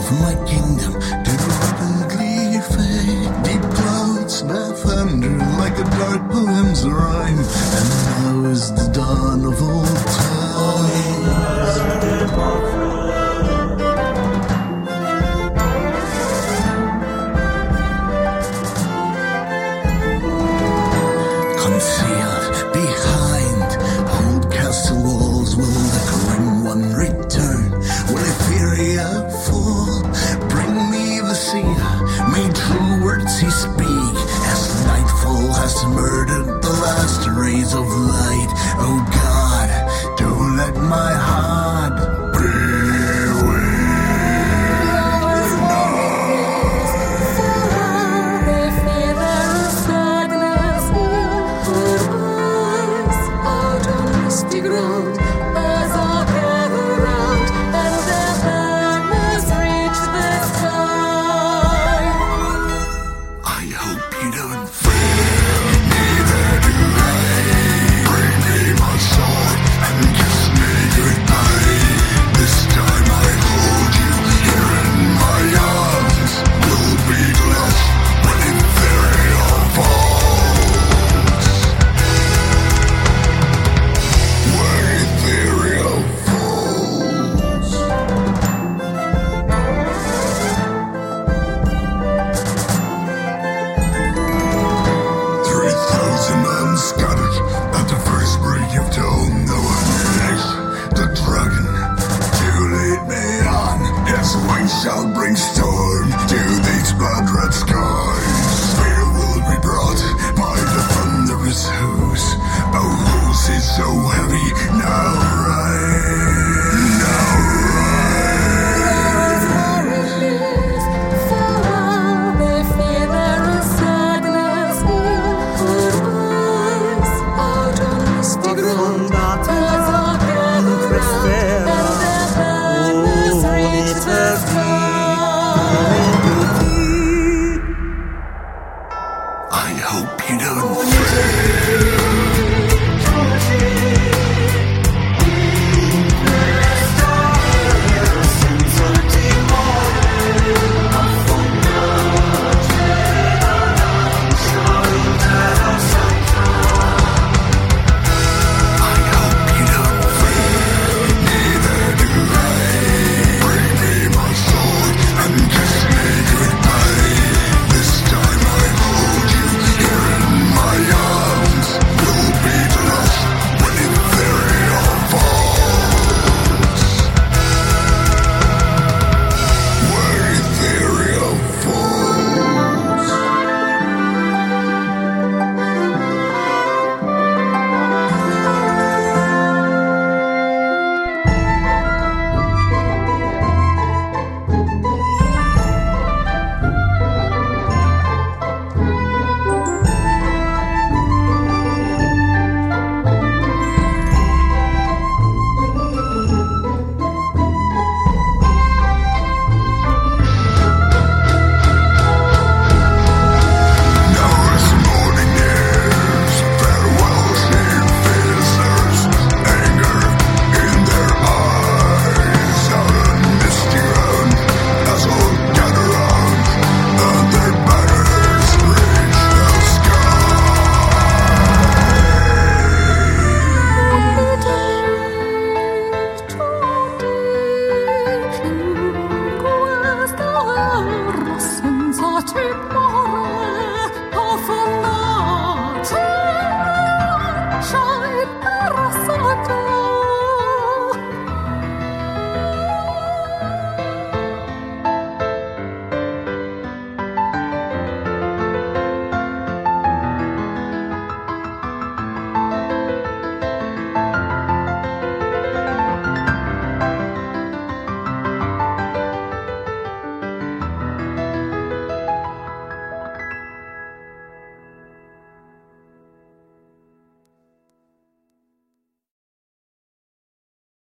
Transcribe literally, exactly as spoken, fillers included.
my kingdom to rapidly fade. Deep clouds that thunder like a dark poem's rhyme. And now is the dawn of all times. Concealed behind old castle walls, will the grim one return? Will Etheria fall? Bring me the seer, may true words he speak, as nightfall has murdered the last rays of light. Oh God, don't let my heart be weak. Ground, as I gather round, and their banners reach the sky. I hope you don't fear, neither do I. Bring me my sword and kiss me goodbye. This time I hold you here in my arms. We'll be blessed when Etheria falls. Scattered at the first break of dawn, no one next the dragon to lead me on. His wings shall bring storm to these blood-red skies. Fear will be brought by the thunderous hooves. Oh, whose is so heavy now, rise, now rise. They fear there is sadness here. The ground that as I gather round, and their banners reach the sky. I hope you don't fear. Senza te